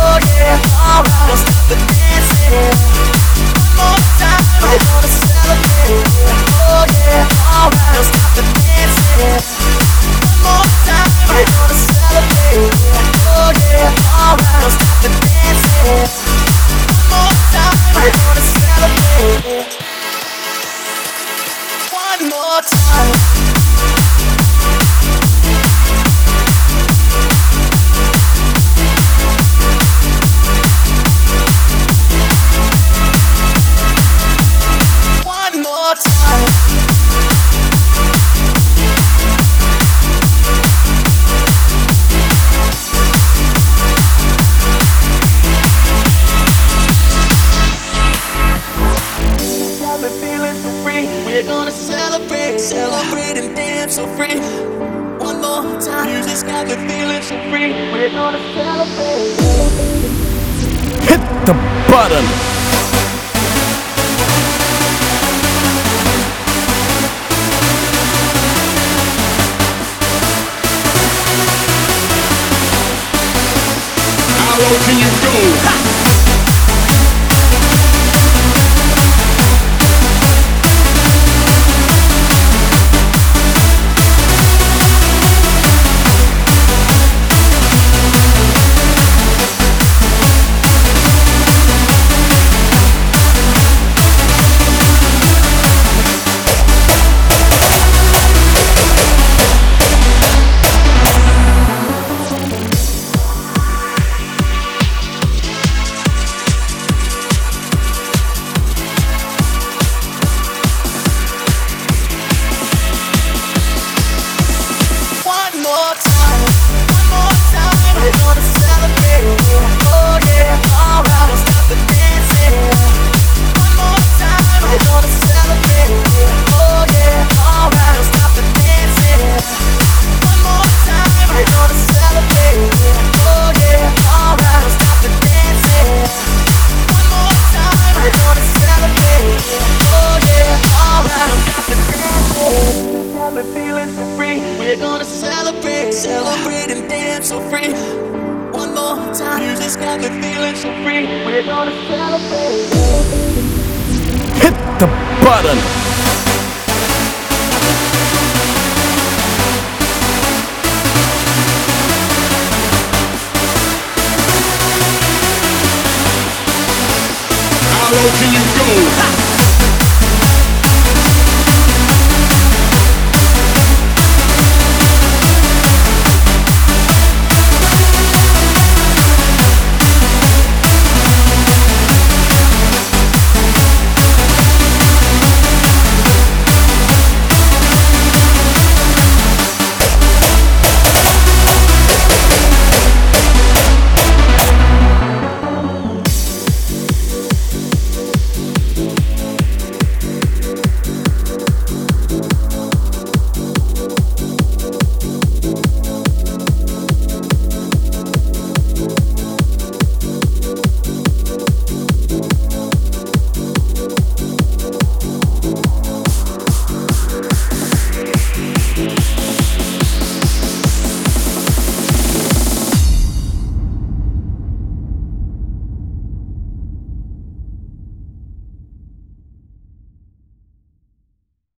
Oh yeah, alright, don't stop the dancing. One more time, we're gonna celebrate. Oh yeah, alright, don't stop the dancing. One more time, we're gonna celebrate. Oh yeah, alright, don't stop the dancing. One more time, we're gonna celebrate. One more time. One more time. Got me feeling so free. We're gonna celebrate, celebrate and dance so free. One more time. Music's got me feeling so free. We're gonna celebrate. Hit the button. How low can you go? One more time, we're gonna celebrate. Oh yeah, alright, don't stop the dancing. One more time, we're gonna celebrate. Oh yeah, alright, don't stop the dancing. One more time, we're gonna celebrate. Oh yeah, alright, don't stop the dancing. One more time, we're gonna celebrate. Oh yeah, alright, don't stop the dancing. Got me feeling so free. We're gonna celebrate, celebrate and dance so free. One more time. Music's got me feeling so free. We're gonna celebrate. Hit the button. How low can you go?